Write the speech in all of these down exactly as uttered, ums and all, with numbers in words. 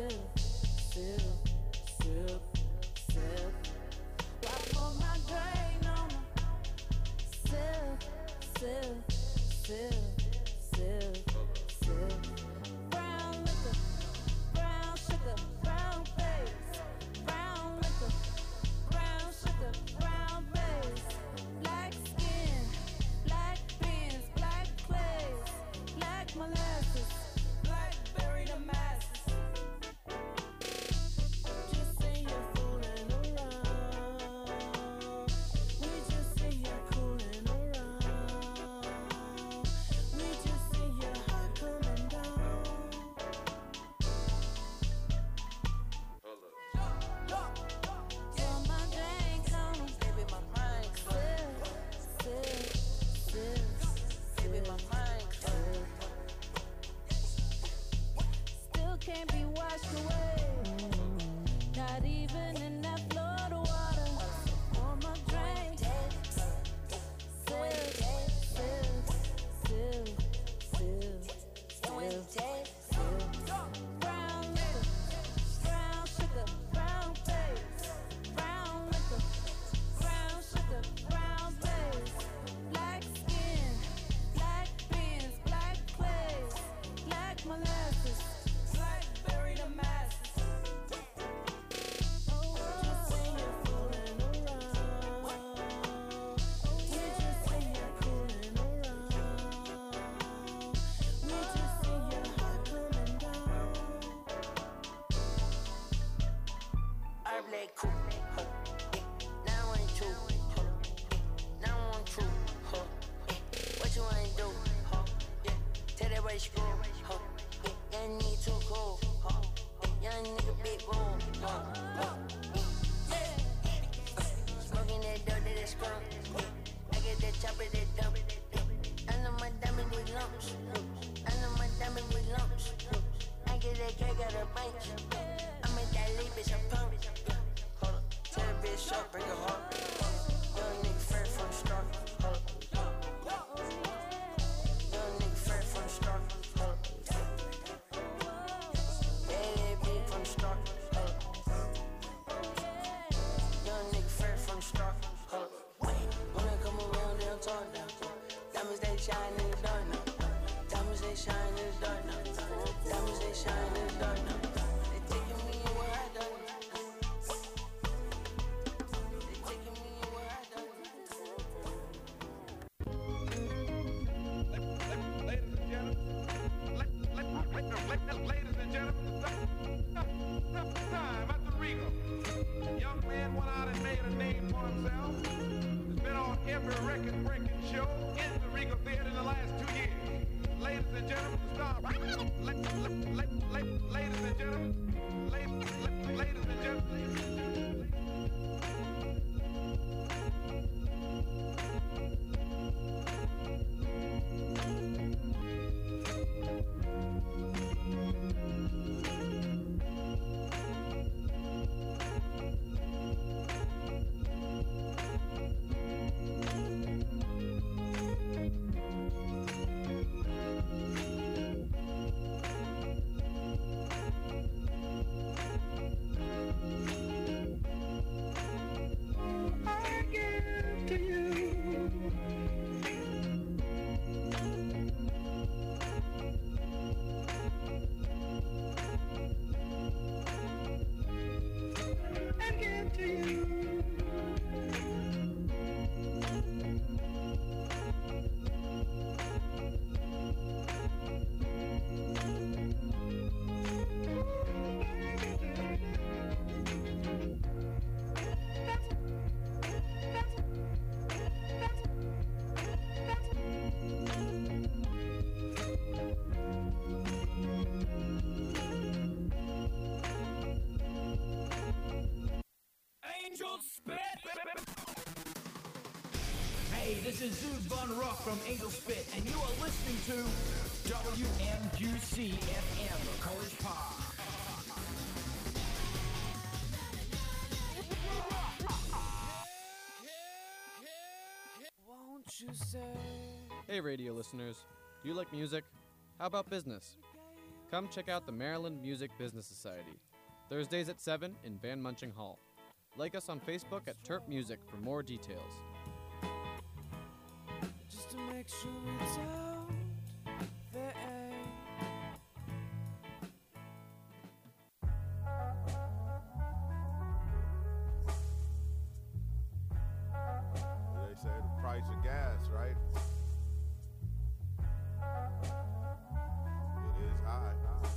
sip, sip, sip, sip. I pour my grain on them. Sip, sip, sip, sip, sip. Brown liquor, brown sugar, brown base. Brown liquor, brown sugar, brown base. Black skin, black beans, black clays, black molasses, blackberry the masses. Just sit here fooling around. We just sit here cooling around. We just sit here hot coming down. Hold up. Pour my drink on 'em. Baby, my mind clear. Sip, sip, Baby, my mind clear. still can't be washed away. Not even in that Florida water. Pour my drink. Sip, sip, sip, sip, sip, sip. Brown liquor, brown sugar, brown base. Brown liquor, brown sugar, brown base. Black skin, black beans, black clays, black molasses, blackberry the masses. Just sit here fooling around. We just sit here cooling around. We just sit here hot coming down. I play cool, huh? Now I ain't true, huh? Now I'm true, huh? What you wanna do, huh? Yeah, tell that way screw, huh? Young nigga too cool, huh? Young nigga big room, huh? Smoking that dope that is skunk. I get that chopper that dump. I know my diamond with lumps. I know my diamond with lumps. I get that cake out of bunch. I make that leap, bitch, I'm pumped. Hold up, tell that bitch up, bring her home. Young nigga fresh from the start. Hold up. Young nigga fresh from the start. Hold up. Yeah, that bitch from the start. Hold up. Young nigga fresh from the start. Hold up. When I come around, they don't talk now. Diamonds, they shine in the dark now. Diamonds, they shine in the dark now. Diamonds, they shine in the dark now. They taking me in where I done. They taking me in where I done. Ladies and gentlemen, la- la- la- la- ladies and gentlemen, time at the Regal. Young man went out and made a name for himself. Has been on every record-breaking show in the Regal Theater in the last two years. Ladies and gentlemen, the star. La- la- la- la- Ladies and gentlemen, la- la- ladies and gentlemen. Hey, this is Zood Von Rock from Angel Spit, and you are listening to W M Q C F M, College Park. Won't you say Hey radio listeners, do you like music? How about business? Come check out the Maryland Music Business Society. Thursdays at seven in Van Munching Hall. Like us on Facebook at Terp Music for more details. Just to make sure it's out there. They say the price of gas, right? It is high.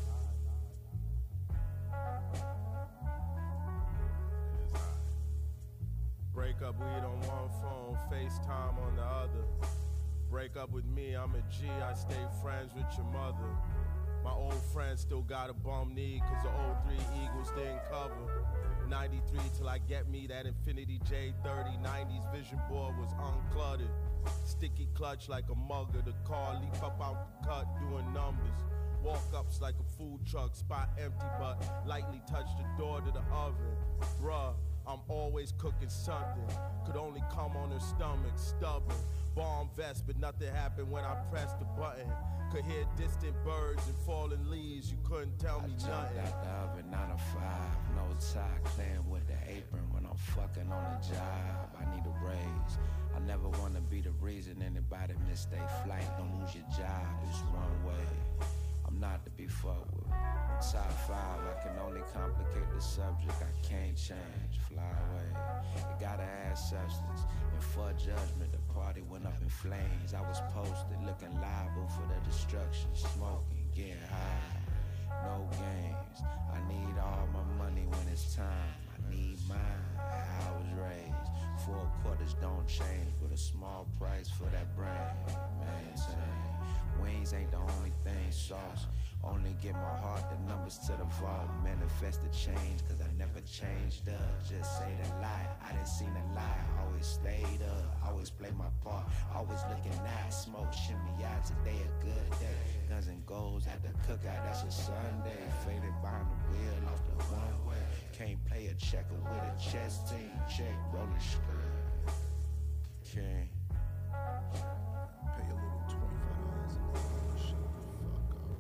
It is high. Break up weed on one phone, FaceTime on the other. Break up with me, I'm a G, I stay friends with your mother. My old friends still got a bum knee, cause the oh three Eagles didn't cover. ninety-three till I get me that Infinity J thirty. nineties vision board was uncluttered. Sticky clutch like a mugger. The car leap up out the cut doing numbers. Walk-ups like a food truck, spot empty but lightly touch the door to the oven. Bruh, I'm always cooking something. Could only come on her stomach, stubborn. Bomb vest, but nothing happened when I pressed the button. Could hear distant birds and falling leaves. You couldn't tell me I jumped nothing. out the oven, nine to five, no tie, clean with the apron when I'm fucking on the job. I need a raise. I never wanna be the reason anybody miss their flight. Don't lose your job, it's one way. I'm not to be fucked with. In top five, I can only complicate the subject. I can't change, fly away. You gotta add substance. And for judgment, the party went up in flames. I was posted, looking liable for the destruction. Smoking, getting high. No games. I need all my money when it's time. I need mine. How I was raised. Four quarters don't change, but a small price for that brand. Maintain. Wings ain't the only thing, sauce. Only get my heart the numbers to the vault. Manifest the change, cause I never changed up. Just say the lie, I didn't see the lie. Always stayed up, always play my part. Always looking nice, smoke, shimmy out. Today a good day. Guns and goals at the cookout, that's a Sunday. Faded behind the wheel, off the one way. Can't play a checker with a chess team. Check, roller skirt. King. Pay a little twenty-five dollars an hour. Shut the fuck up.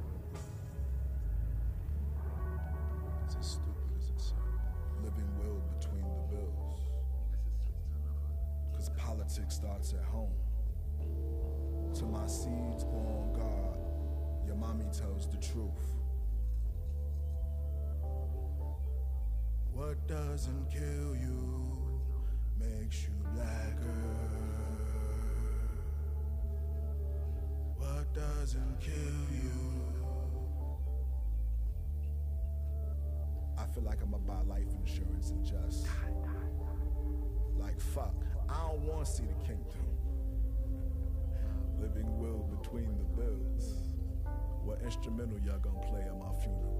It's as stupid as it sounds. Living will between the bills. Cause politics starts at home. To my seeds born God, your mommy tells the truth. What doesn't kill you makes you blacker. What doesn't kill you? I feel like I'ma buy life insurance and just like fuck, I don't wanna see the king through. Living will between the bills. What instrumental y'all gonna play at my funeral?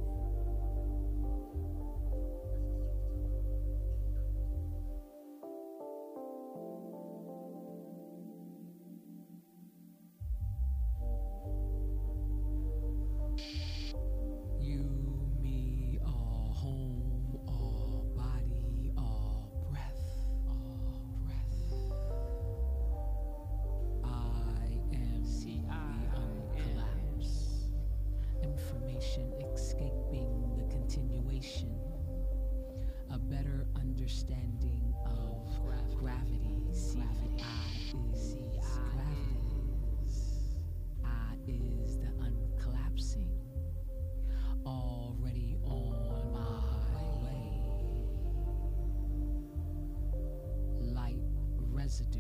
You, me, all home, all body, all breath, all breath. I am the uncollapse. Information escaping the continuation. A better understanding of gravity. See, I is gravity. I is the uncollapsing. Already on my way. Light residue.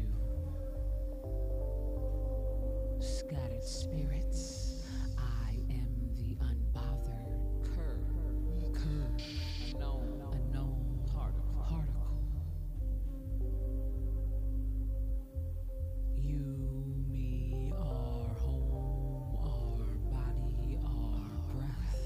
Scattered spirits. I am the unbothered curve. Curve. Unknown. Unknown. Particle. Particle. You, me, our home, our body, our breath.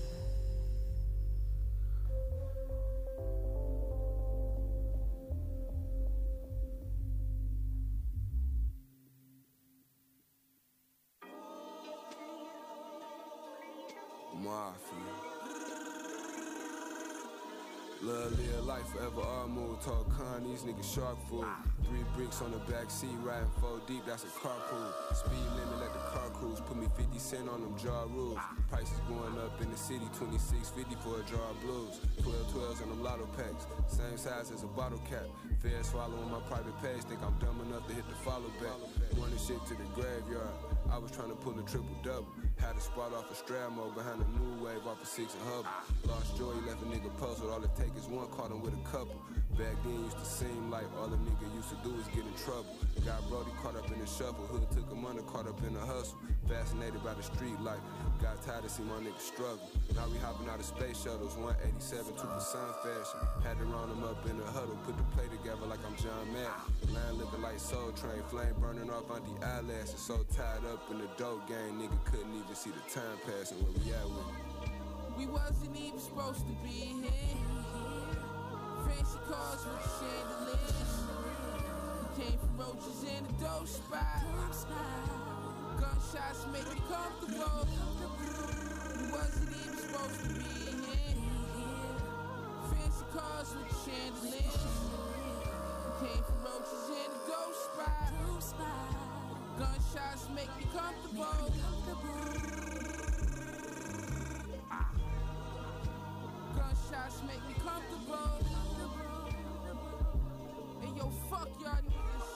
Mafia. Love, live life, forever all move. Talk con, these niggas shark food. Three bricks on the back seat, riding four deep, that's a carpool. Speed limit, let the car cruise. Put me fifty cent on them jaw rules. Prices going up in the city, twenty-six fifty for a jar of blues. twelve twelves on them lotto packs, same size as a bottle cap. Fair swallowing my private page, think I'm dumb enough to hit the follow back. Running shit to the graveyard, I was trying to pull a triple double. Had a spot off a Stramo behind a new wave off a six and Hubble. Lost joy, left a nigga puzzled, all it take is one, caught him with a couple. Back then used to seem like all a nigga used to do is get in trouble. Got Brody caught up in the shuffle, hood took him under, caught up in the hustle. Fascinated by the street life, got tired to see my niggas struggle. Now we hopping out of space shuttles, one eighty-seven, two percent fashion. Had to round them up in a huddle, put the play together like I'm John Madden. Line looking like Soul Train, flame burning off on the eyelashes. So tied up in the dope game, nigga couldn't even see the time passing. Where we at with it? We wasn't even supposed to be here. Fancy cars with chandeliers. We came from roaches in a dope spot. Gunshots make me comfortable. We wasn't even supposed to be here. Fancy cars with chandeliers. We came from roaches in a dope spot. Gunshots make me comfortable. Gunshots make me comfortable. And yo, fuck y'all niggas.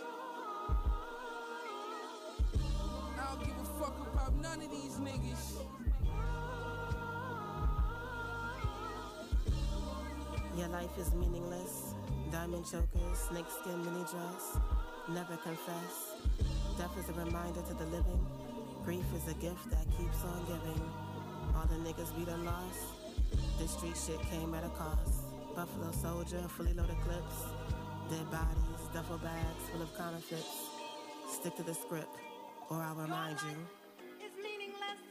I don't give a fuck about none of these niggas. Your life is meaningless. Diamond chokers, snakeskin mini dress. Never confess. Death is a reminder to the living. Grief is a gift that keeps on giving. All the niggas we done lost. This street shit came at a cost. Buffalo Soldier, fully loaded clips. Dead bodies, duffel bags full of counterfeits. Stick to the script, or I'll remind you. Is meaningless.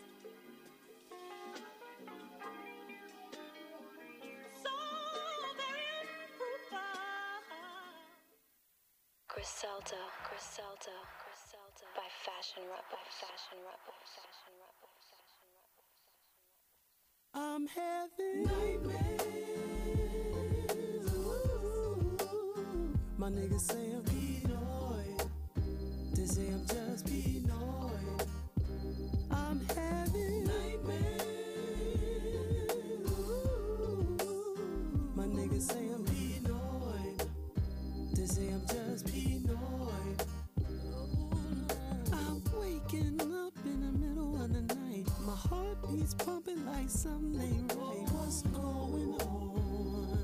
So very fruitful. Griselda, Griselda, Griselda. By Fashion Rap, by Fashion Rap, by Fashion Rap, by Fashion Rap. I'm having nightmares. Ooh. My niggas say I'm paranoid. They say I'm just paranoid. I'm having nightmares. Ooh. My niggas say I'm paranoid. They say I'm just paranoid. I'm waking up in the middle of the night. My heart beats pumping like something ain't right. What's going on?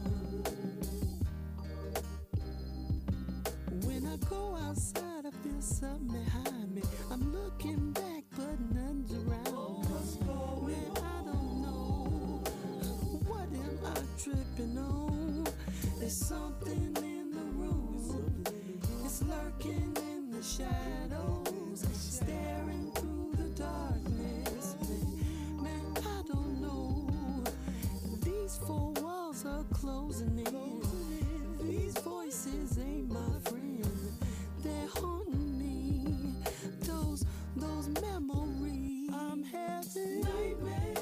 When I go outside, I feel something behind me. I'm looking back, but nothing's around. What's going on? I don't know. What am I tripping on? There's something in the room. It's lurking in the shadows, staring through the darkness. Man, I don't know. These four walls are closing in. These voices ain't my friend. They're haunting me. Those, those memories. I'm having nightmares.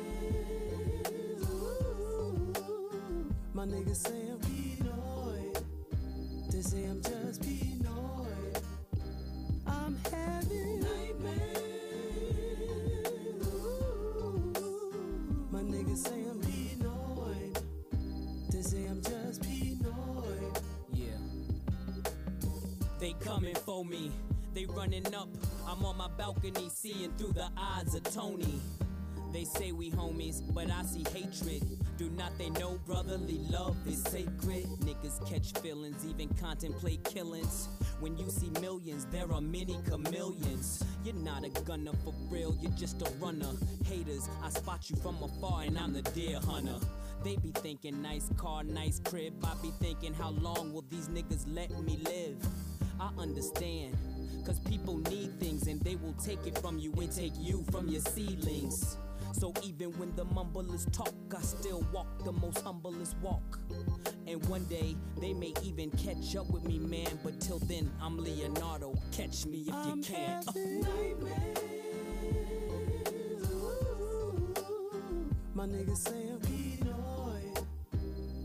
Ooh. My niggas say I'm paranoid. They say I'm just paranoid. I'm having nightmares. Ooh. My niggas say I'm paranoid. They say I'm just paranoid. Yeah. They coming for me. They running up. I'm on my balcony seeing through the eyes of Tony. They say we homies, but I see hatred. Do not they know brotherly love is sacred? Niggas catch feelings, even contemplate killings. When you see millions, there are many chameleons. You're not a gunner for real, you're just a runner. Haters, I spot you from afar and I'm the deer hunter. They be thinking nice car, nice crib. I be thinking how long will these niggas let me live? I understand, cause people need things and they will take it from you and take you from your seedlings. So even when the mumblers talk, I still walk the most humblest walk. And one day, they may even catch up with me, man. But till then, I'm Leonardo. Catch me if I'm you can. having nightmares. Ooh. My niggas say I'm paranoid.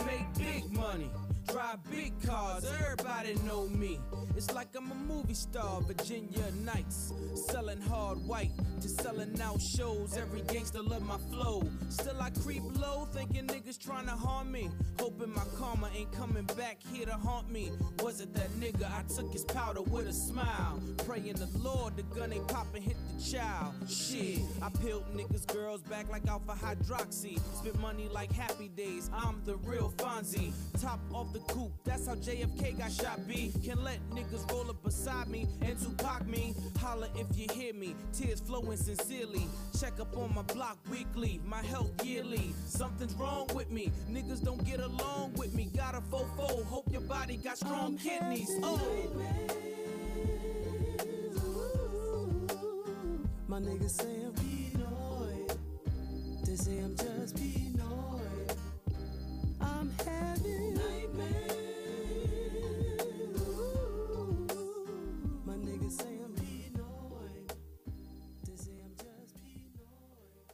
make big money, drive big cars, everybody know me. It's like I'm a movie star, Virginia Nights, selling hard white to selling out shows. Every gangster love my flow. Still I creep low, thinking niggas trying to harm me, hoping my karma ain't coming back here to haunt me. Was it that nigga? I took his powder with a smile, praying the Lord the gun ain't poppin', hit the child. Shit, I peeled niggas' girls back like alpha hydroxy, spent money like Happy Days. I'm the real Fonzie, top off the coupe. That's how J F K got shot. B can let niggas roll up beside me and Tupac me. Holla if you hear me, tears flowing sincerely. Check up on my block weekly, my health yearly. Something's wrong with me, niggas don't get along with me. Got a fofo, hope your body got strong I'm kidneys. Oh, my niggas say I'm paranoid. They say I'm just paranoid. I'm having nightmares. My niggas say I'm paranoid. They say I'm just paranoid.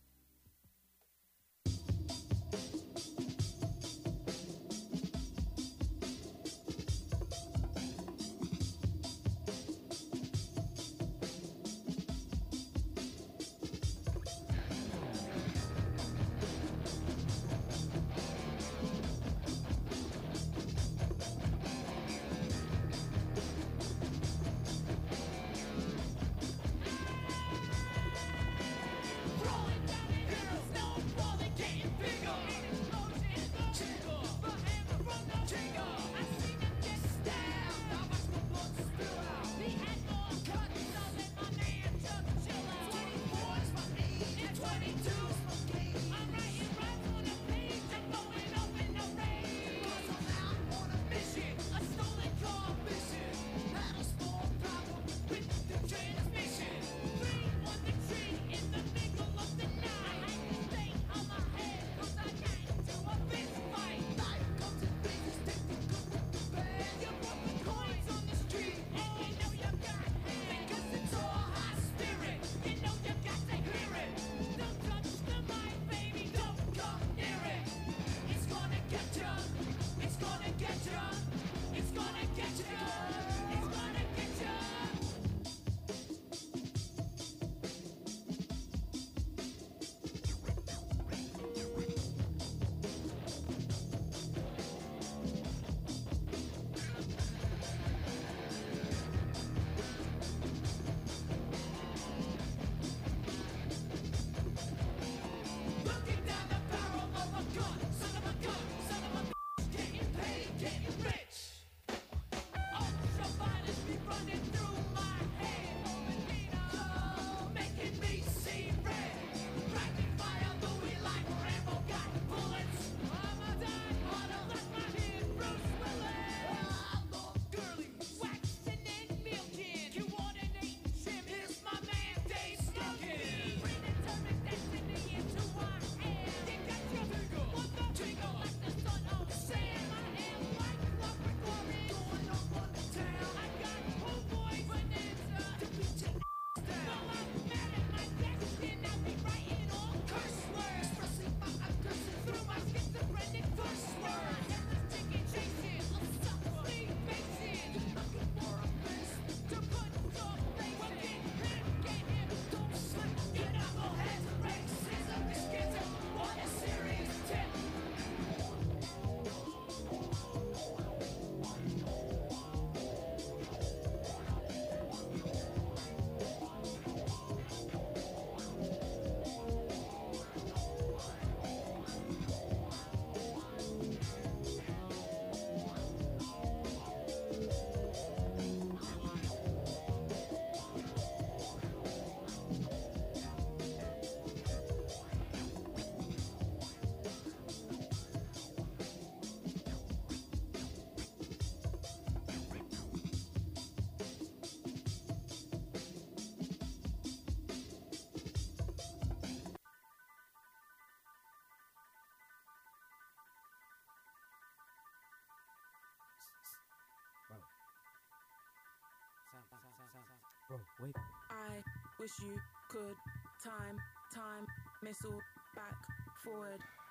Bro, wait. I wish you could time, time, missile, back, forward.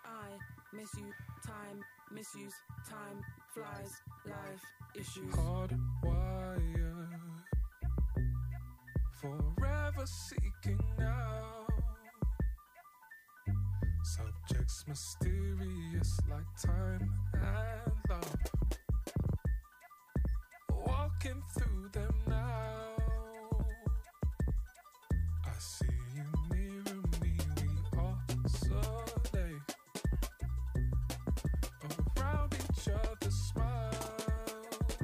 I miss you. Time, misuse, time flies. Life issues. Hardwired, forever seeking out. Subjects mysterious like time and love. Walking through them now. I see you near me, we oscillate around each other's smiles.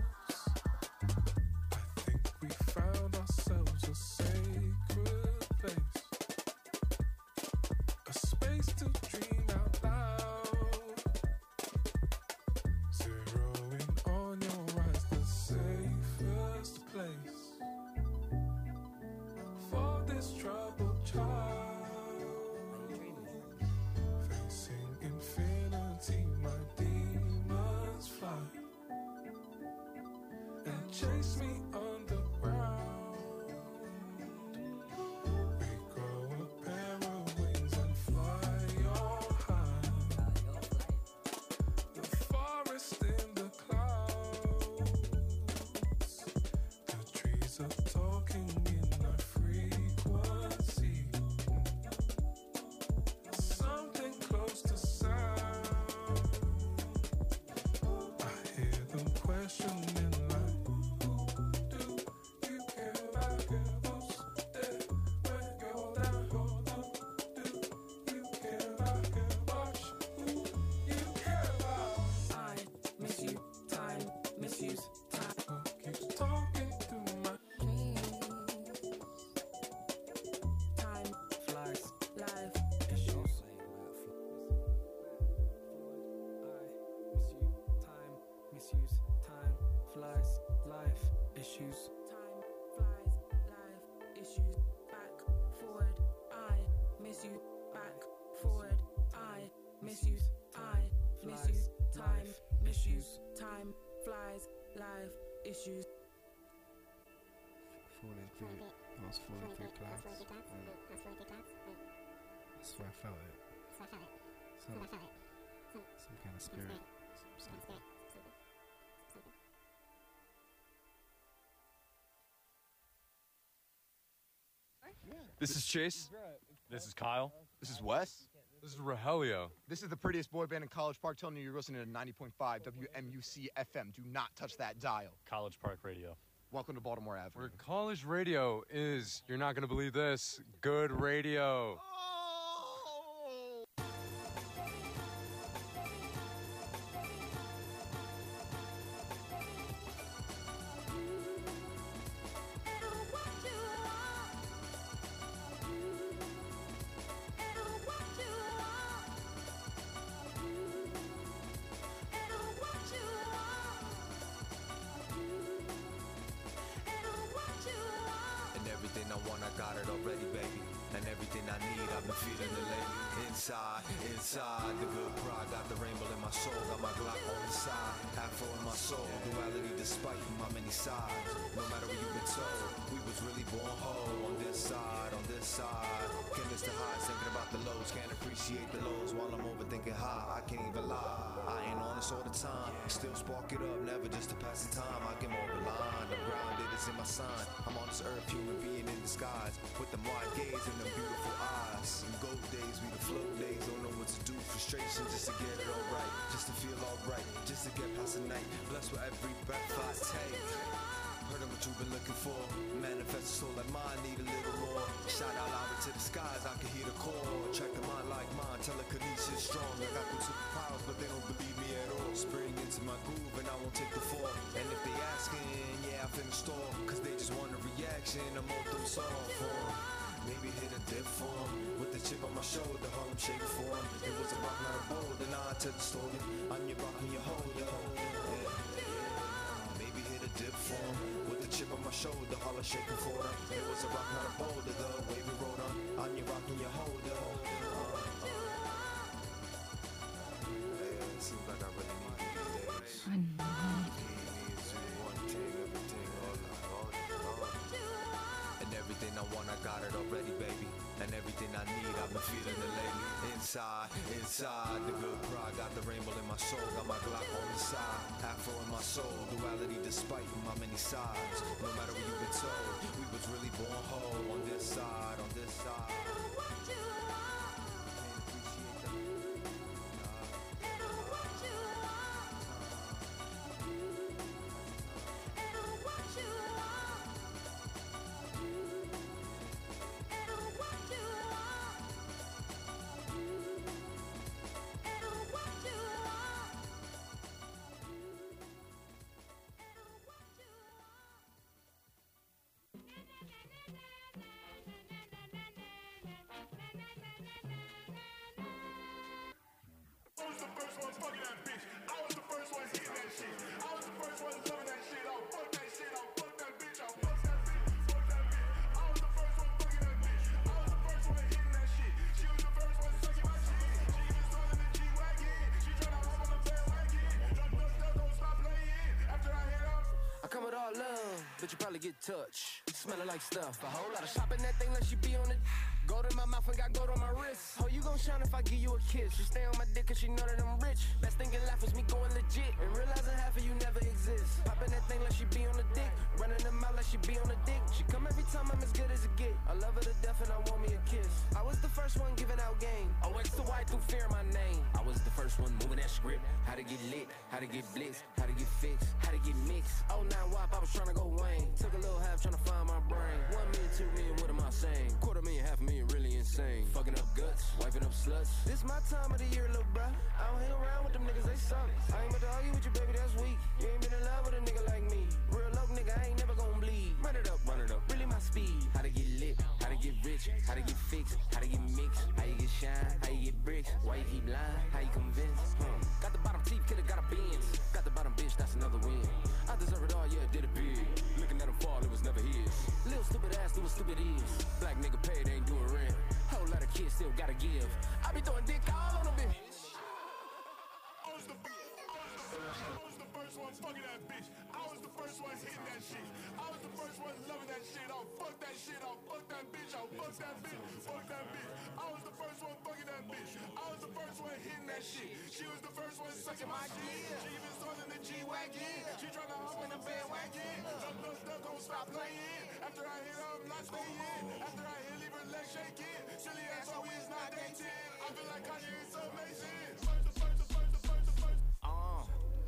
I think we found ourselves a sacred place, a space to dream out loud. Zeroing on your eyes, the safest place for this troubled child. Facing infinity, my demons fly and chase me underground. We grow a pair of wings and fly on high. The forest in the clouds, the trees are talking in our frequency. Something close to sound. I hear them questioning like, who do you care about? Who's there when you're down? Who do you care about? Watch who you care about. I miss you. Time, misuse, time. Who keeps talking through my Time flies. Life issues. Misuse, time flies, life issues. Time flies, life issues. Back, forward, I miss you. Back, forward, I misuse. I misuse. Time, misuse. Time flies, life issues. Falling through, I was falling through clouds. Mm. That's where I felt it. Some, some kind of spirit. Some, something. This is Chase. This is Kyle. This is Wes. This is Rogelio. This is the prettiest boy band in College Park telling you you're listening to ninety point five W M U C F M. Do not touch that dial. College Park Radio. Welcome to Baltimore Avenue. Where college radio is, you're not going to believe this, good radio. And everything I want, I got it already, baby. And everything I need, I've been feeling it lately. Inside, inside, the good pride. Got the rainbow in my soul, got my Glock on the side. Afro in my soul, duality despite my many sides. No matter what you've been told, we was really born whole. On this side, on this side. Can't miss the highs, thinking about the lows. Can't appreciate the lows while I'm overthinking high. I can't even lie, I ain't honest all the time. Still spark it up, never just to pass the time. I get more blind, I'm grounded, it's in my sign. I'm on this earth, human being in disguise. With them wide gaze and them beautiful eyes. Some gold days, we the float days. Don't know what to do, frustration just to get it all right. Just to feel all right, just to get past the night. Blessed with every breath I take. Heard of what you've been looking for. Manifest a soul like mine, need a little more. Shout out loud into the skies, I can hear the call. Attract the mind like mine, telekinesis strong. I got them superpowers, but they don't believe me at all. Spring into my groove and I won't take the fall. And if they asking, yeah, I finna stall. Cause they just want a reaction, I'm all them soft form. Maybe hit a dip form. With the chip on my shoulder, Harlem shake form. It was a rock, not a bowl, then I tell the story. I'm your rock and your hold, yo. Yeah. Maybe hit a dip form. With the chip on my shoulder, holler shaking for them. It was a rock, not a boulder, the way we rode on. I'm your rock and your holder. Uh, uh. Hey, it seems like I really need you these days. I know. And everything I want, I got it already, baby. And everything I need, I've been feeling it lately. inside, inside. The good pride, got the rainbow in my soul, got my Glock on the side. Afro in my soul, duality despite my many sides. No matter what you've been told, we was really born whole on this side, on this side. I was the first one fucking that bitch. I was the first one hitting that shit. I was the first one loving that shit. I'll fuck that shit. I'll fuck that bitch. I'll fuck that bitch. Fuck that bitch. I was the first one fucking that bitch. I was the first one hitting that shit. She was the first one sucking my shit. She even started the G-Wagon. She tryna hop on the bandwagon. Duck, duck, duck, don't stop playing. After I hit up. I come with all love, but you probably get touched. Smelling like stuff. A whole lot of shopping that thing like she be on it. Gold in my mouth and got gold on my wrist. Oh, you gon' shine if I give you a kiss. She stay on my dick cause she know that I'm rich. Best thing in life was me going legit and realizing half of you never exist. Popping that thing like she be on the dick. Running them out like she be on the dick. She come every time, I'm as good as it get. I love her to death and I want me a kiss. I was the first one giving out game. O X to Y through fear my name. I was the first one moving that script. How to get lit, how to get blitz, how to get fixed, how to get mixed. Oh nine W A P, I was trying to go Wayne. Took a little half trying to find my brain. One million, two million, what am I saying? Quarter million, half a million, really insane. Fucking up guts, wiping up sluts. This my time of the year, little bruh. I don't hang around with them niggas, they suck. I ain't about to argue with you, baby, that's weak. You ain't been in love with a nigga like me. Real low nigga, I ain't never gon' bleed. Run it up, run it up, really my speed. How to get lit, how to get rich, how to get fixed, how to get mixed, how you get shine, how you get bricks, why you keep lying, how you convince. Hmm. Got the bottom teeth, kidda got a Benz. Got the bottom bitch, that's another win. I deserve it all, yeah, did it big. Looking at him fall, it was never his. Little stupid ass, do what stupid is. Black nigga paid, ain't doing rent. Whole lot of kids still gotta give. I be throwing dick all on a bitch. I was the I was the first one fucking that bitch. I was the first one hitting that shit. I was the first one loving that shit. I'll fuck that shit. I'll fuck that bitch. I'll fuck that bitch. Fuck that bitch. I was the first one fucking that bitch. I was the first one hitting that shit. She was the first one sucking my dick. She even started the G-Wagon. She tryna hop on the bandwagon. Duck, duck, duck, don't stop playing. After I hit her, I'm not staying. After I hit, leave her leg shaking. Silly ass always not dating. I feel like Kanye is amazing. First, the first, the first, the first, the first. Uh,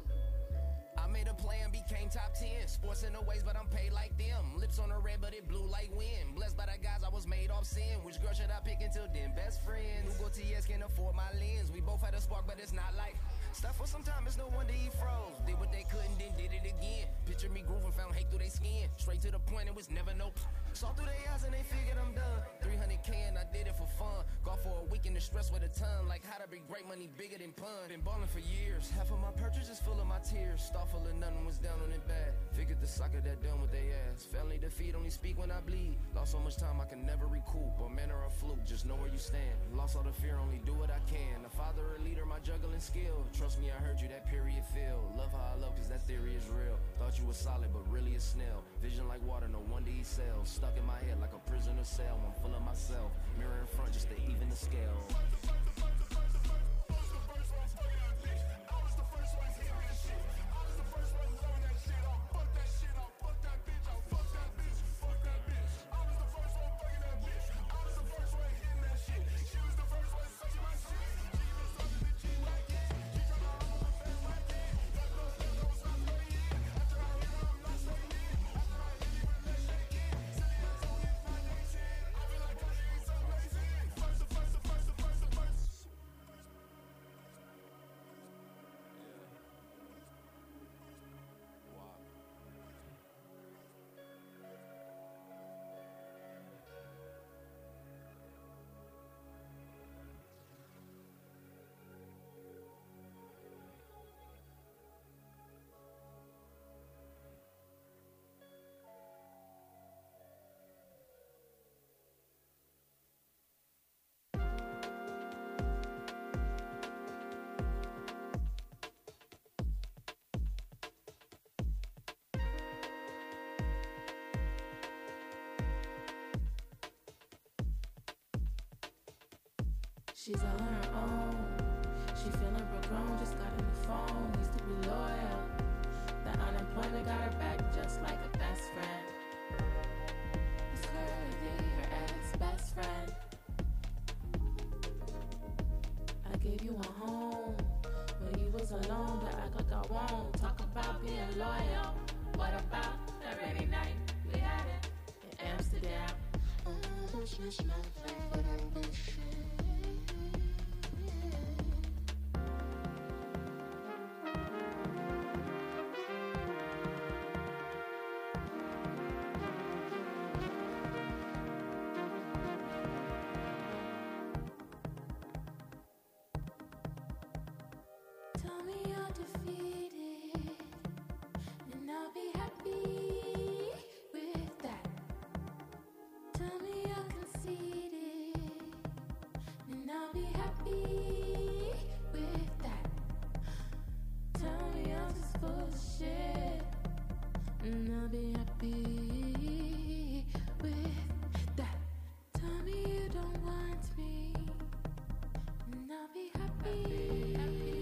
I made a play and became top ten. Sports in the ways, but I'm paid like them. Lips on the red, but it blew like wind. Blessed by the guys I was made off sin. Which girl should I pick until then? Best friends. Hugo T S can afford my lens. We both had a spark, but it's not like stuff for some time. It's no wonder he froze. Did what they couldn't, then did it again. Picture me grooving, found hate through their skin. Straight to the point, it was never no. Saw through their eyes and they figured I'm done. three hundred K and I did it for fun. Golf for a week in the stress with a ton. Like how to be great money bigger than pun. Been ballin' for years. Half of my purchase is full of my tears. Star full of nothing was down on it bad. Figured the sucker that done with they ass. Family defeat, only speak when I bleed. Lost so much time I can never recoup. A man or a fluke, just know where you stand. Lost all the fear, only do what I can. A father or leader, my juggling skill. Trust me, I heard you, that period feel. Love how I love, cause that theory is real. Thought you was solid, but really a snail. Vision like water, no wonder he sells. Stuck in my head like a prisoner cell. I'm full of myself. Mirror in front just to even the scale. First, the first, the first, She's all on her own. She feeling real grown, just got a new phone. Needs to be loyal. The unemployment got her back just like a best friend. It's currently her ex-best friend. I gave you a home when you was alone, but act like I won't talk about being loyal. What about that rainy night we had it in Amsterdam? Oh, this is my favorite ambition. Tell me you're defeated, and I'll be happy with that. Tell me you're conceited, and I'll be happy with that. Tell me I'm just full of shit, and I'll be happy with that. Tell me you don't want me, and I'll be happy.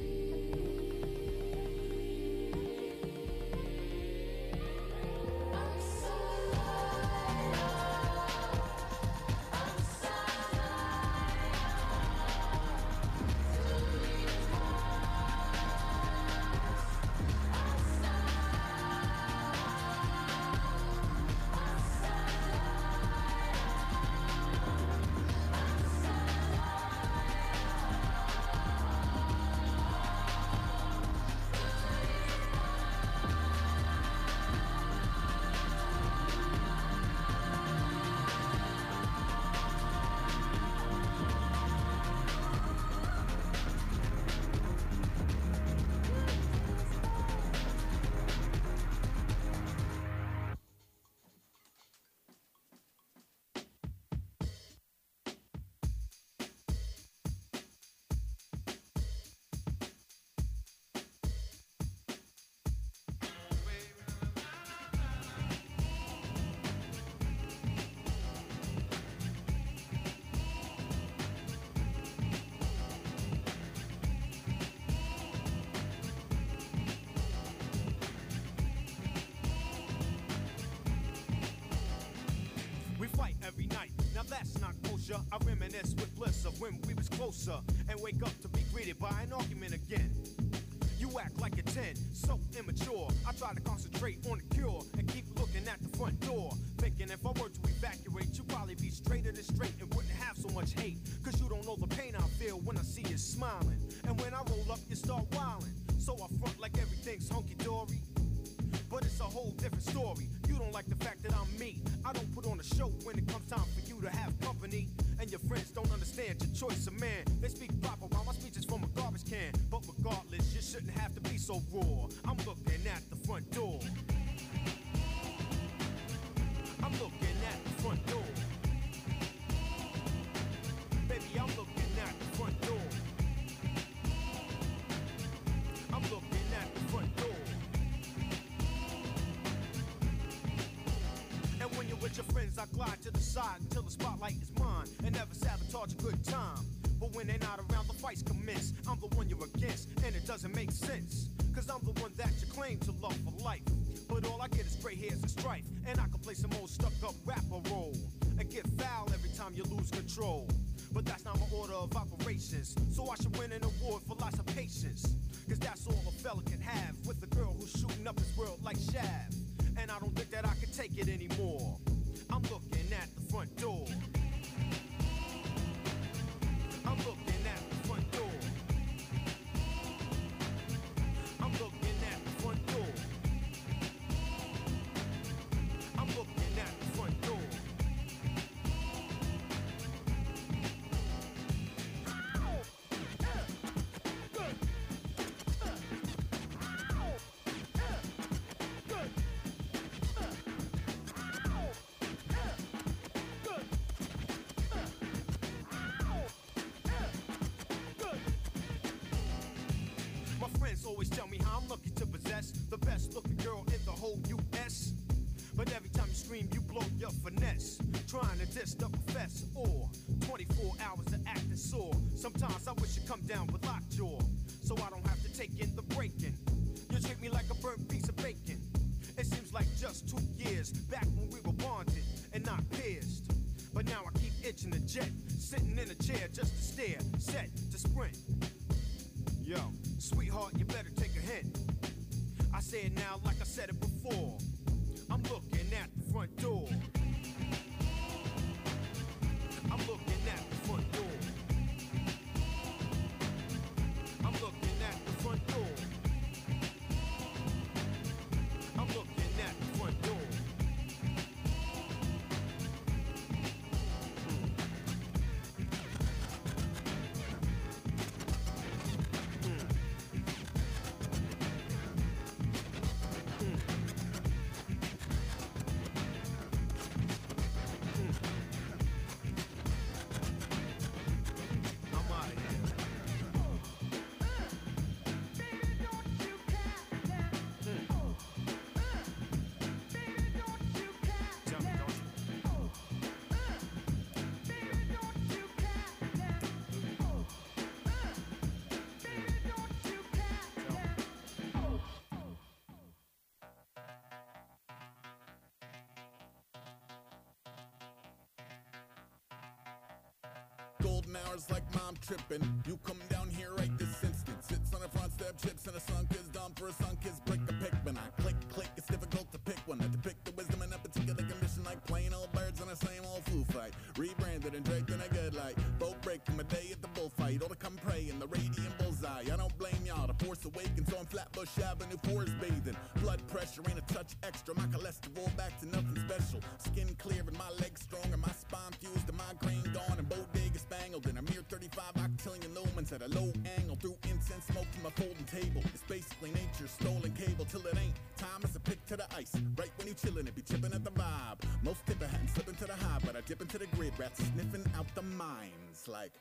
We fight every night, now that's not kosher. I reminisce with bliss of when we was closer, and wake up to be greeted by an argument again. You act like a ten, so immature. I try to concentrate on the cure and keep looking at the front door, thinking if I were to evacuate, you'd probably be straighter than straight and wouldn't have so much hate. Cause you don't know the pain I feel when I see you smiling, and when I roll up, you start wilding. So I front like everything's hunky-dory, but it's a whole different story. You don't like the fact that I'm me. I don't put on a show when it comes time for you to have company. And your friends don't understand your choice of man. They speak proper while my speech is from a garbage can. But regardless, you shouldn't have to be so raw. I'm looking at the front door. I'm looking at the front door. Baby, I'm looking at the front door. I'm looking at the front door. And when you're with your friends, I glide to the side until the spotlight is mine, and never sabotage a good time. But when they're not around, the fights commence. I'm the one you're against, and it doesn't make sense. Cause I'm the one that you claim to love for life. But all I get is gray hairs and strife, and I can play some old stuck-up rapper role and get foul every time you lose control. But that's not my order of operations, so I should win an award for lots of patience. Cause that's all a fella can have with a girl who's shooting up his world like Shaft. And I don't think that I can take it anymore. I'm looking at the front door. I'm looking at the front door. I'm looking at the front door. I'm looking at the front door. Always tell me how I'm lucky to possess the best looking girl in the whole U S But every time you scream, you blow your finesse. Trying to diss the professor, or twenty-four hours of acting sore. Sometimes I wish you come down with lockjaw, so I don't have to take in the breaking. You treat me like a burnt piece of bacon. It seems like just two years back when we were bonded and not pierced. But now I keep itching to jet, sitting in a chair just to stare, set to sprint. Yo, sweetheart, you better take a hint. I say it now like I said it before. I'm looking at the front door. I'm looking at the front door. I'm looking at the front door. I'm looking at the front door. Golden hours like mom tripping. You come down here right this instant. Sits on the front step, chips and a sunk is dumb for a sunk is brick a pickman. I click, click, it's difficult to pick one. I depict the wisdom in a particular condition like plain old birds on the same old flu fight. Rebranded and draped in a good light. Boat break from a day at the bullfight. All to come pray in the radiant bullseye. I don't blame y'all, the force awakens on Flatbush Avenue, forest bathing. Blood pressure ain't a touch extra. My cholesterol back to nothing special. Skin clear and my legs strong and my spine fused and migraine gone and bodega spangled in a mere thirty-five octillion lumens at a low angle through incense smoke from a folding table. It's basically nature's stolen cable till it ain't. Time is a pick to the ice. Right when you chillin', it be chipping at the vibe. Most tipper hadn't slipping to the high, but I dip into the grid. Rats sniffing out the mines like.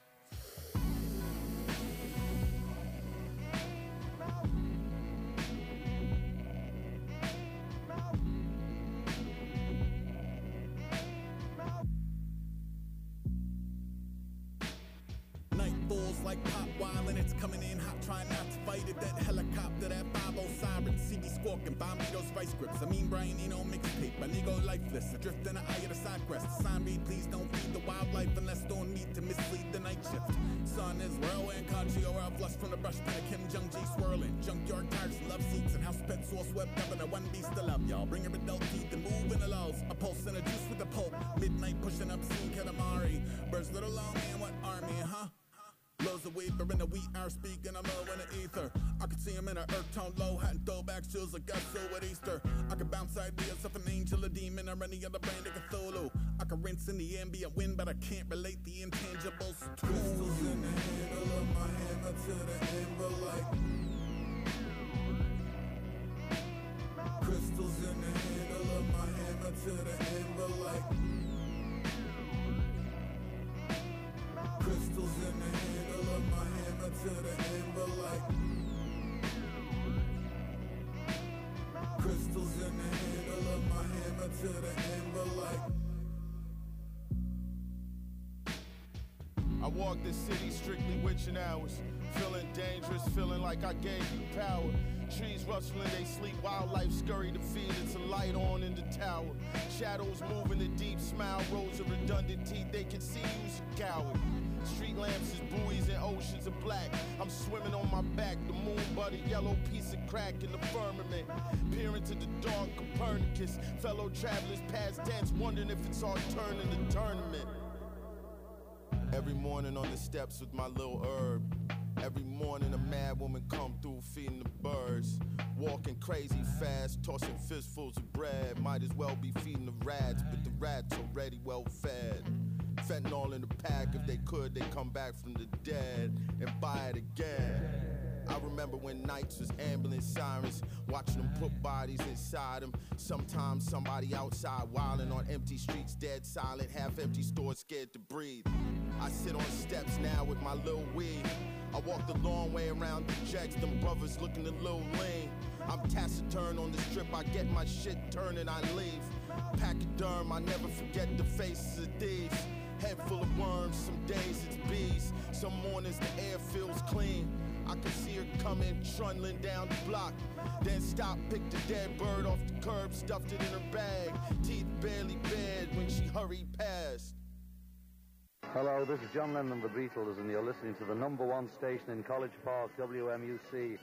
Night falls like pop wild and it's coming in hot, trying not to fight it. That helicopter, that five oh siren, C B squawking, Bombitos vice grips. I mean Brian Eno mixtape, my ego lifeless. Adrift in the eye of the side crest. The sign read, please don't feed the wildlife unless don't meet to mislead the night shift. Sun is whirlwind, Kanji or I've lust from the brush pen of Kim Jong G swirling. Junkyard tires and love seats and house pet sauce webbed up in a one beast to love y'all. Bring your adult teeth and move in the laws. A pulse and a juice with the pulp. Midnight pushing up scene Katamari. Birds little long man, what army, huh? Lows of weaver in the wheat hour speaking, I'm low in the ether. I could see him in a earth tone low, hat and throwback shoes like I saw at Easter. I could bounce ideas off an angel, a demon, or any other brand of Cthulhu. I could rinse in the ambient wind, but I can't relate the intangibles. Crystals in the handle of my hammer to the anvil like. Crystals in the handle of my hammer to the anvil like. Crystals in the handle of my hammer to the anvil like. Crystals in the handle of my hammer to the anvil like. I walk the city strictly witching hours. Feeling dangerous, feeling like I gave you power. Trees rustling, they sleep, wildlife scurry to feed. It's a light on in the tower. Shadows moving the deep smile, rows of redundant teeth. They can see you's a coward. Street lamps is buoys and oceans of black. I'm swimming on my back, the moon butter, yellow piece of crack in the firmament. Peer into the dark, Copernicus. Fellow travelers past tense, wondering if it's our turn in the tournament. Every morning on the steps with my little herb. Every morning a mad woman come through feeding the birds. Walking crazy fast, tossing fistfuls of bread. Might as well be feeding the rats, but the rats already well fed. Fentanyl in the pack, if they could, they come back from the dead and buy it again. I remember when nights was ambulance sirens, watching them put bodies inside them. Sometimes somebody outside wilding on empty streets, dead silent, half empty stores scared to breathe. I sit on steps now with my little weed. I walk the long way around the jets, them brothers looking a little lean. I'm taciturn on the strip, I get my shit turned and I leave. Pachyderm, I never forget the faces of these. Head full of worms, some days it's bees. Some mornings the air feels clean. I can see her coming, trundling down the block. Then stop, pick the dead bird off the curb, stuffed it in her bag. Teeth barely bared when she hurried past. Hello, this is John Lennon of the Beatles, and you're listening to the number one station in College Park, W M U C.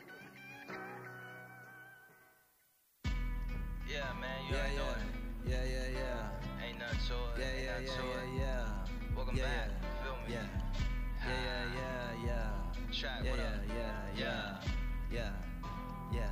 Yeah, man, you Yeah, already know yeah. it. Yeah, yeah, yeah. Ain't nothing to it. Yeah, ain't yeah, nothing yeah, to it. yeah, yeah. Welcome Yeah, back. yeah. Feel me? Yeah. Yeah, yeah, yeah, yeah. Track, yeah, what yeah, up? yeah, yeah, yeah, yeah.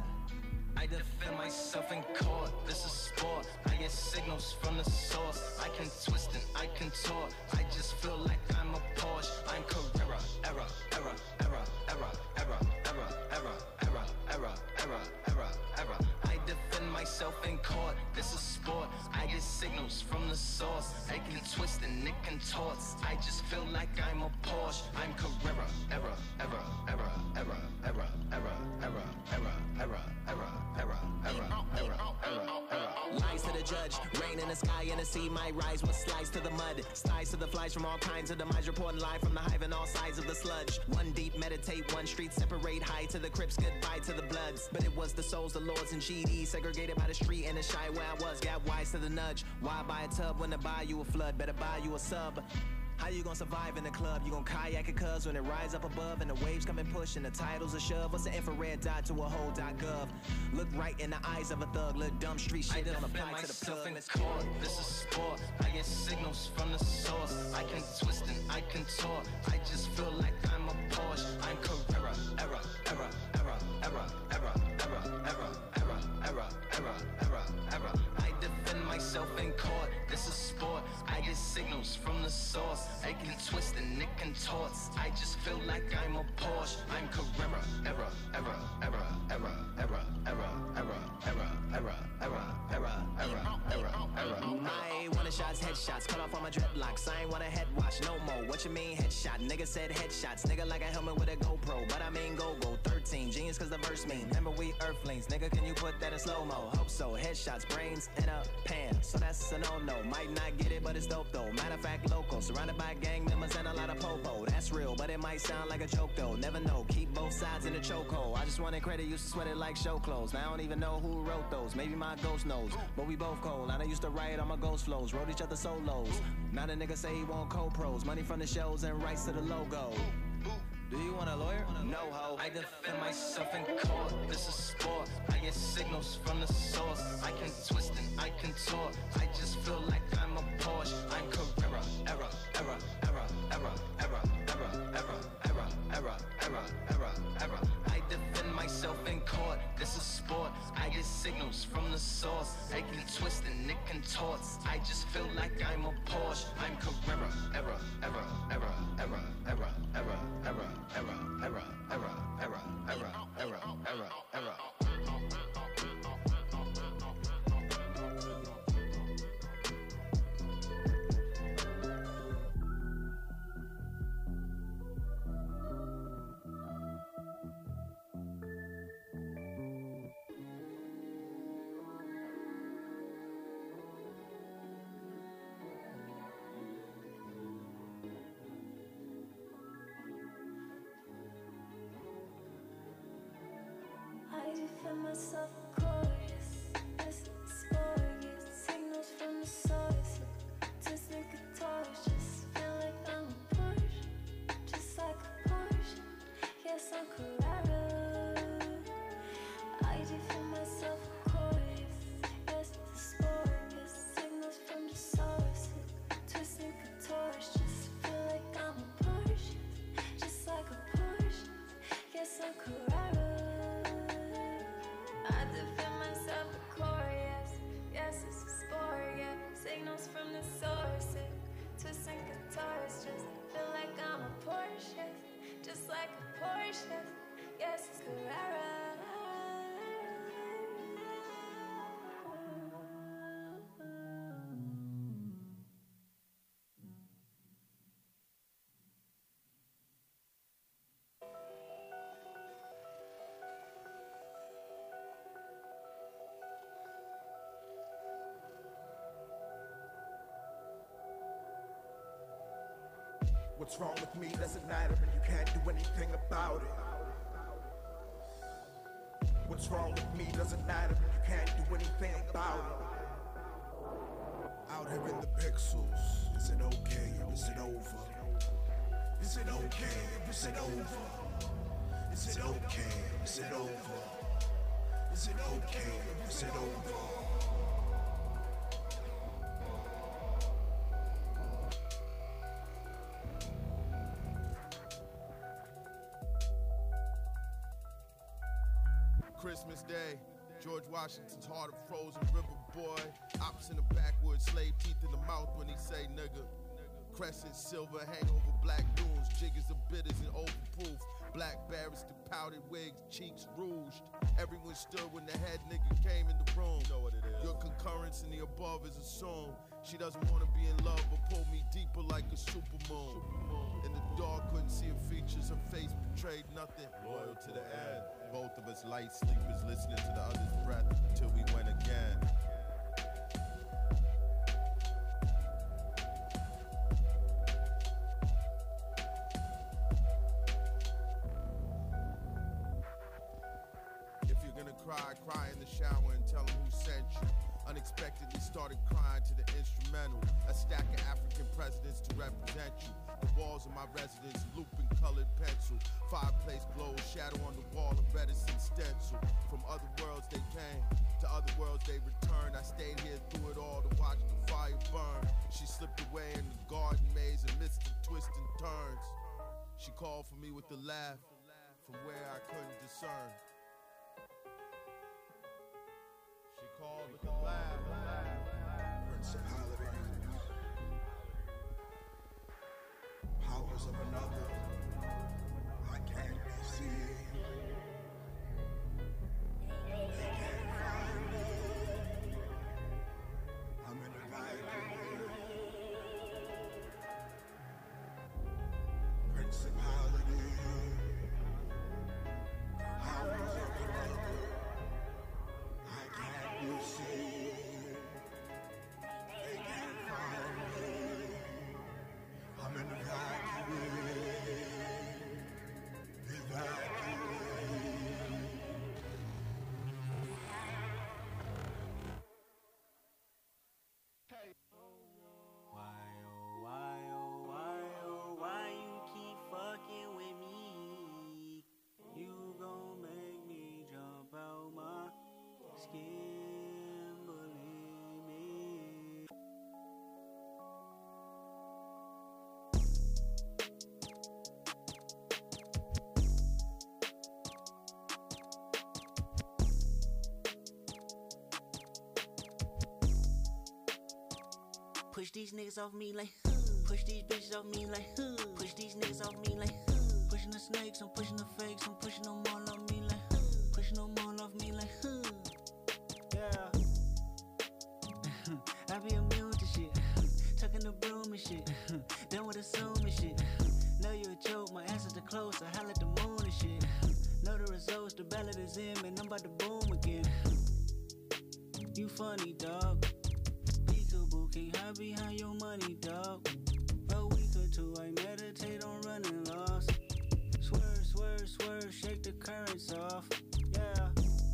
I defend myself in court, this is sport. I get signals from the source. I can twist and I can contort. I just feel like I'm a Porsche. I'm Carrera, error, error, error, error, error, error, error, error, error, error, error, error. I defend myself in court, this is sport. I get signals from the source. I can twist and it contorts. I just feel like I'm a Porsche. I'm Carrera, error, error, error, error, error, error, error, error, error, error, error, error, error, error, error. Lies to the judge, rain in the sky and the sea might rise with slice to the mud. Slice to the flies from all kinds of demise, reporting live from the hive and all sides of the sludge. One deep, meditate, one street, separate, high to the Crips, goodbye to the Bloods. But it was the souls, the lords and G D, segregated by the street and the shy where I was, got wise to the nudge. Why buy a tub when to buy you a flood? Better buy you a sub. How you gonna survive in the club? You gonna kayak it cuz when it rise up above and the waves come and push and the titles are shove? What's an infrared dot to a whole dot gov? Look right in the eyes of a thug, look dumb street shit don't apply to the plug. In the court, this is sport. I get signals from the source. I can twist and I can contort. I just feel like I'm a Porsche. I'm Carrera, error, error, error, error, error, error, error, error, error, error, error, error. I defend myself in court. This is sport. I get signals from the source. I can twist and it contorts. I just feel like I'm a Porsche. I'm Carrera, error, error, error, error, error, error, error, error, error, error, error, error, error, error. I ain't wanna shots, headshots, cut off all my dreadlocks. I ain't want a head watch, no more. What you mean headshot? Nigga said headshots. Nigga like a helmet with a GoPro, but I mean go-go. thirteen, genius cause the verse mean. Remember we earthlings, nigga, can you put that in slow-mo? Hope so. Headshots, brains in a pan, so that's a no-no. Might not get it, but it's dope though. Matter of fact, local, surrounded by gang members and a lot of popo. That's real, but it might sound like a joke though. Never know, keep both sides in the chokehold. I just wanted credit, used to sweat it like show clothes. Now I don't even know who wrote those. Maybe my ghost knows, but we both cold. I used to write on my ghost flows, wrote each other solos. Now the nigga say he want co-pros, money from the shows and rights to the logo. Do you want a lawyer? No ho. I defend myself in court. This is sport. I get signals from the source. I can twist and I can contort. I just feel like I'm a Porsche. I'm Carrera, error, error, error, error, error, error, error, error, error, error, error, error. I defend myself in court. This is sport. I get signals from the source. I can twist and it contorts. I just feel like I'm a Porsche. I'm Carrera, error, error, error, error, error, error, error, error, error, error, error, error, error, error, error. I defend myself glorious. This is sport. Get signals from the source. Just like a torch. Just feel like I'm a Porsche. Just like a Porsche. Yes, I'm Carrera. I defend myself glorious. Yes, the sport. Get signals from the source. Twist like a torch. Just feel like I'm a Porsche. Just like a Porsche. Yes, I'm Carrera. I defend myself victorious. Yes, it's a sport, yeah. Signals from the source, yeah. Twisting guitars, just feel like I'm a Porsche, just like a Porsche. Yes, it's Carrera. What's wrong with me doesn't matter and you can't do anything about it. What's wrong with me doesn't matter and you can't do anything about it. Out here in the pixels, is it okay or is it over? Is it okay or is it over? Is it okay or is it over? Is it okay or is it over? Christmas Day, George Washington's heart of frozen river boy. Ops in the backwoods, slave teeth in the mouth when he say nigga. Crescent silver, hangover black dunes, jiggers of bitters and overproof. Black barrister, powdered wigs, cheeks rouged. Everyone stood when the head nigga came in the room. You know what it is. Your concurrence in the above is assumed. She doesn't want to be in love, but pull me deeper like a supermoon. In the dark, couldn't see her features. Her face betrayed nothing. Loyal to the end. Both of us light sleepers listening to the other's breath till we went again. If you're gonna cry, cry in the shower and tell them who sent you. Unexpectedly started crying to the instrumental. A stack of African presidents to represent you. The walls of my residence, looping colored pencil. Fireplace glows, shadow on the wall, a reticent stencil. From other worlds they came, to other worlds they returned. I stayed here through it all to watch the fire burn. She slipped away in the garden maze amidst the twists and turns. She called for me with a laugh from where I couldn't discern. She called with a laugh. Principalities, powers of another, I can't see. They can't find me. I'm in a vacuum. Principalities, powers of another, I can't see. I'm in the vacuum, the vacuum. Why, oh, why, oh, why, oh, why you keep fucking with me? You gon' make me jump out my skin, believe me. Push these niggas off me like, push these bitches off me like, push these niggas off me like, pushing the snakes, I'm pushing the fakes, I'm pushing them all off me like, pushing them all off me like, yeah. I be immune to shit, tucking the broom and shit, done with assuming shit. Know you a joke, my answers are close, I holler at the moon and shit. Know the results, the ballot is in, man, I'm about to boom again. You funny, dog. Peekaboo, can't hide behind your money, dog. A week or two, I meditate on running lost. Swerve, swerve, swerve, shake the currents off. Yeah.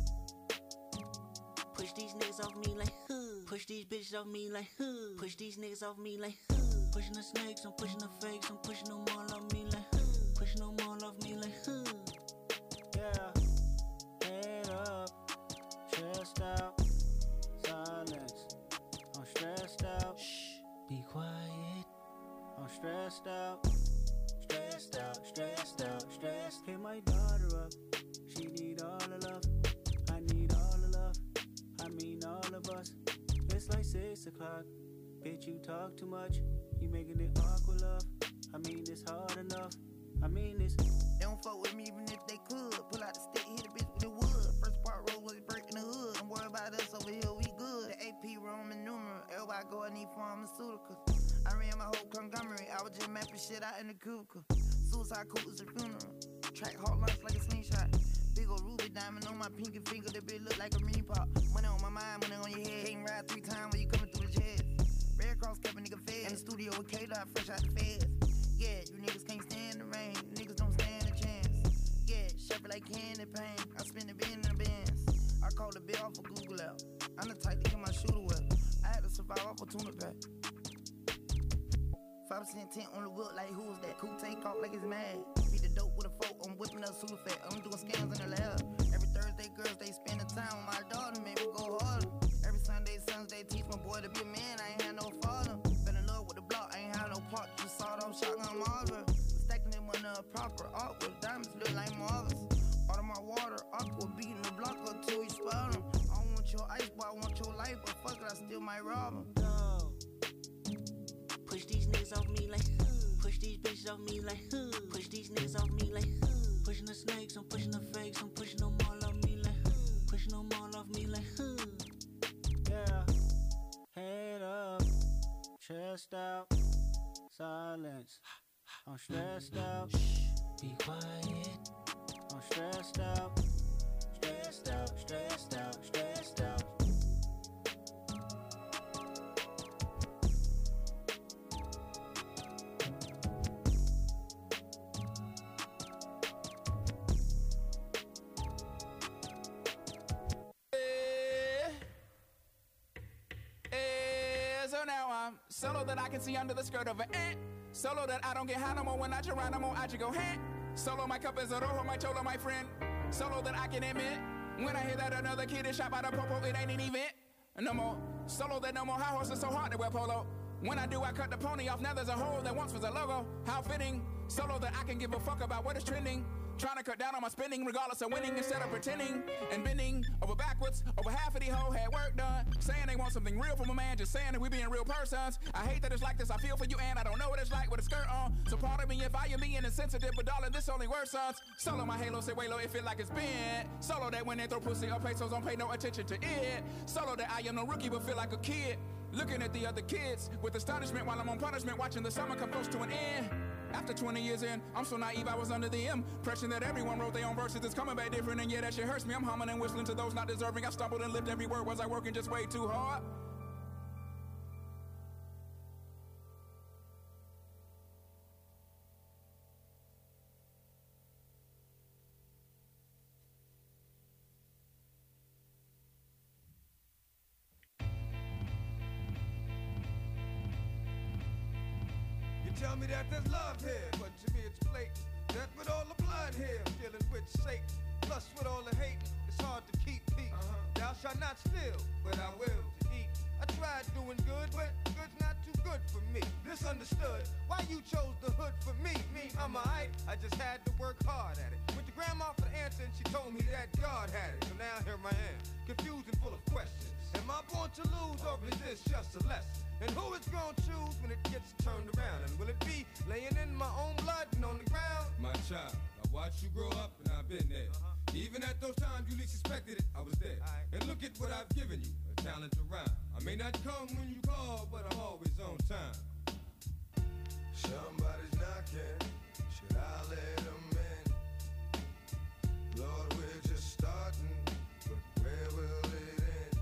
Push these niggas off me like, push these bitches off me like, push these niggas off me like, pushing the snakes, I'm pushing the fakes, I'm pushing them all off me like, pushing them all off me like, yeah. Head up, chest out, silence. I'm stressed out. Shh, be quiet. I'm stressed out, stressed out, stressed out, stressed. Hit my daughter up. She need all the love. I need all the love. I mean all of us. It's like six o'clock. Bitch, you talk too much. You making it awkward, love. I mean it's hard enough. I mean it's. They don't fuck with me even if they could. Pull out the stick, hit a bitch with the wood. First part roll was breaking the hood. Don't worry about us over here, we good. The A P Roman numeral. Everybody go, I need pharmaceuticals. I ran my whole conglomerate. I was just mapping shit out in the cubicle. Suicide cool is a funeral. Track hard lunch like a slingshot. Big ol' ruby diamond on my pinky finger. That bitch look like a mini pop. Money on my mind, money on your head. Can't ride three times when you coming through the chest. Red Cross kept a nigga fed. In the studio with K-Dot fresh out the feds. Yeah, you niggas can't stand the rain. You niggas don't stand a chance. Yeah, shuffle like candy pain. I spin the bin in the bins. I call the bill off of Google out. I'm the type to get my shooter wet. I had to survive off a tuna pack. Five percent tent on the wood like who's that? Cool take off like it's mad. Beat the dope with a fork. I'm whipping up Sudafed. I'm doing scams in the lab. Every Thursday, girls they spend the time with my daughter. Make me go harder. Every Sunday, sons they teach my boy to be a man. I ain't had no father. Been in love with the block. I ain't had no part. Just saw those shotgun Marlboro. Stacking them on the proper art with diamonds look like marbles. All of my water, aqua beating the block up till we spoil them. I don't want your ice, boy. I want your life, but fuck it, I still might rob them. Go. Push these niggas off me like push these bitches off me like push these niggas off me like pushing the snakes, I'm pushing the fakes, I'm pushing them all off me like pushing them all off me like yeah. Head up, chest out, silence. I'm stressed out. Shh, be quiet. I'm stressed out, stressed out, stressed out, stressed out. So now I'm solo that I can see under the skirt of an ant. Solo that I don't get high no more when I Geronimo, I just go hand. Solo my cup is a rojo, my cholo, my friend. Solo that I can admit when I hear that another kid is shot by the popo, it ain't an event. No more solo that no more high horses so hard to wear polo. When I do, I cut the pony off, now there's a hole that once was a logo. How fitting, solo that I can give a fuck about what is trending. Trying to cut down on my spending regardless of winning instead of pretending and bending over backwards. Over half of these hoes had work done. Saying they want something real from a man, just saying that we being real persons. I hate that it's like this, I feel for you and I don't know what it's like with a skirt on. So pardon me if I am being insensitive, but darling, this only worsens. Solo my halo, say way low, it feel like it's been. Solo that when they throw pussy or pesos, don't pay no attention to it. Solo that I am no rookie, but feel like a kid. Looking at the other kids with astonishment while I'm on punishment, watching the summer come close to an end. After twenty years in, I'm so naive I was under the impression that everyone wrote their own verses. It's coming back different and yeah, that shit hurts me. I'm humming and whistling to those not deserving. I stumbled and lived every word. Was I working just way too hard? Tell me that there's love here, but to me it's blatant. That with all the blood here, dealing with Satan. Plus with all the hating, it's hard to keep peace. Uh-huh. Thou shalt not steal, but I will to eat. I tried doing good, but good's not too good for me. Misunderstood, why you chose the hood for me? Me, I'm alright, I just had to work hard at it. Went to grandma for the answer and she told me that God had it. So now here I am, confused and full of questions. Am I born to lose or is this just a lesson? And who is gonna choose when it gets turned around? And will it be laying in my own blood and on the ground? My child, I watched you grow up and I've been there. Uh-huh. Even at those times you least expected it, I was there. Right. And look at what I've given you, a talent to rhyme. I may not come when you call, but I'm always on time. Somebody's knocking, should I let them in? Lord, we're just starting, but where will it end?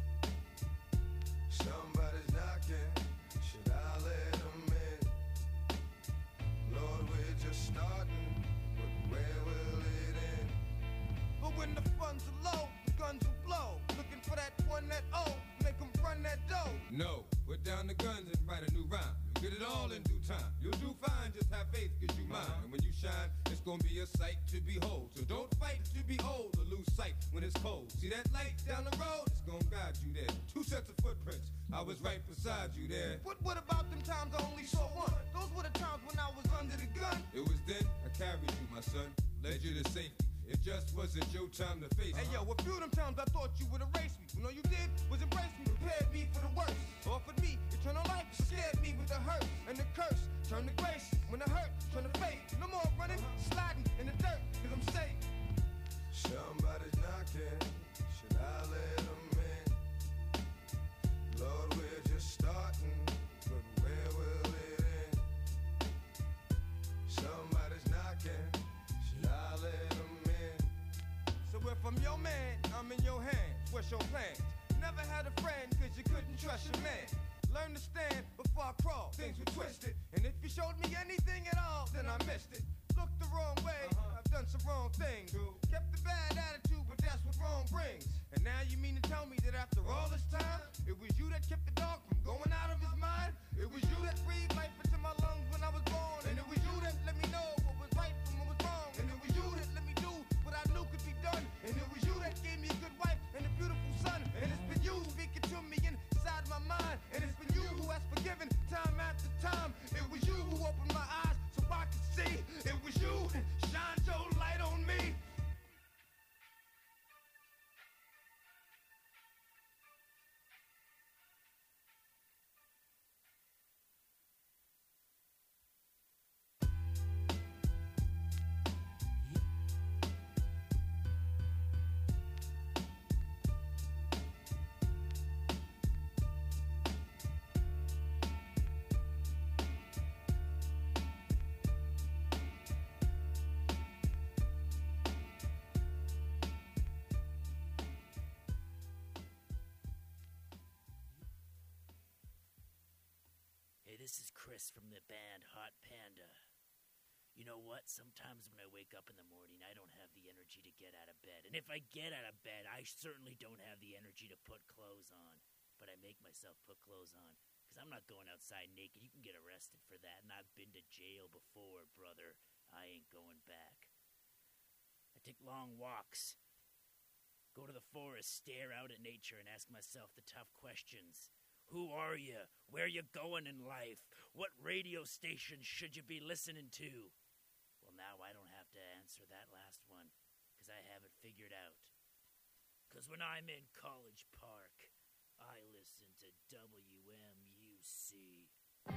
Somebody's knocking, should I let them in? Lord, we're just starting, but where will it end? But when the funds are low, the guns will blow. Looking for that one that oh, make them run that dough. No, put down the guns and write a new rhyme. You'll get it all in due time. You'll do fine, just have faith cause you mine. And when you shine, it's gonna be a sight to behold. So don't fight to behold or lose sight when it's cold. See that light down the road? It's gonna guide you there. Two sets of footprints, I was right beside you there. What, what about them times I only saw one? Those were the times when I was under the gun. It was then I carried you, my son, led you to safety. It just wasn't your time to face. Hey yo, a few of them times I thought you would erase me. When all you did was embrace me, prepared me for the worst. Offered me eternal life, scared me with the hurt and the curse. Turned to grace when the hurt turned to fate. No more running, sliding in the dirt, cause I'm safe. Somebody's knocking, should I let them in? Lord, we're just starting, but where will it end? Somebody's knocking, should I let them in? So if I'm your man, I'm in your hands. What's your plans? Never had a friend cause you couldn't trust your man. learn to stand before I crawl. Things were twisted, and if you showed me anything at all, then I missed it. Looked the wrong way, uh-huh. I've done some wrong things. True. Kept the bad attitude, but that's what wrong brings. And now you mean to tell me that after all this time, it was you that kept the dog from going out of his mind? It was you that breathed life into my lungs when I was born, and it was you that let me know what was right from what was wrong, and it was you that let me do what I knew could be done, and it was you that gave me a good wife and a beautiful son, and it's been you speaking to me inside my mind, and it's been you who has forgiven time after time. It was you who opened my eyes so I could see. It was you that shined your light on me. This is Chris from the band Hot Panda. You know what? Sometimes when I wake up in the morning, I don't have the energy to get out of bed. And if I get out of bed, I certainly don't have the energy to put clothes on. But I make myself put clothes on, because I'm not going outside naked. You can get arrested for that, and I've been to jail before, brother. I ain't going back. I take long walks, go to the forest, stare out at nature, and ask myself the tough questions. Who are you? Where you going in life? What radio station should you be listening to? Well, now I don't have to answer that last one, because I have it figured out. Because when I'm in College Park, I listen to W M U C.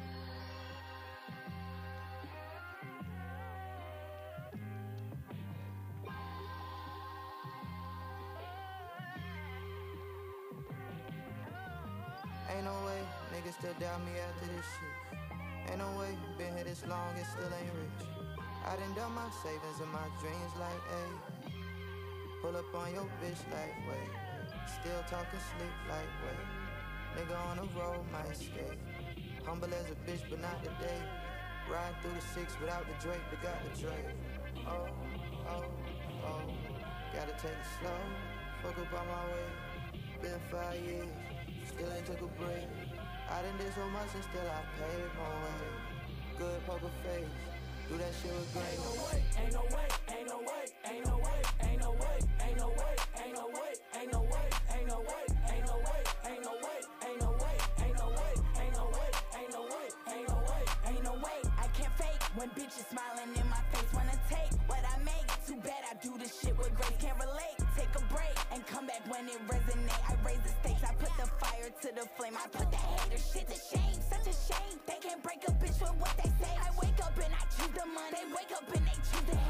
Ain't no way, niggas still doubt me after this shit. Ain't no way, been here this long and still ain't rich. I done done my savings and my dreams like, ayy. Pull up on your bitch like, wait. Still talking slick like, wait. Nigga on the road might skate. Humble as a bitch, but not today. Ride through the six without the Drake, but got the Drake. Oh, oh, oh. Gotta take it slow. Fuck up on my way. Been five years. Still ain't took a break. I done did so much and still I paid my way. Good poker face, do that shit with grace. Ain't no way, ain't no way, ain't no way, ain't no way, ain't no way, ain't no way, ain't no way, ain't no way, ain't no way, ain't no way, ain't no way, ain't no way, ain't no way, ain't no way, ain't no way, ain't no way, ain't no way. I can't fake when bitches smiling in my face. Wanna take what I make. Too bad I do this shit with grace. Can't relate. Take a break and come back when it resonate. I raise the stakes. I put the fire to the flame. I put the hater shit to shame. Such a shame. They can't break a bitch with what they say. I wake up and I choose the money. They wake up and they choose the hate.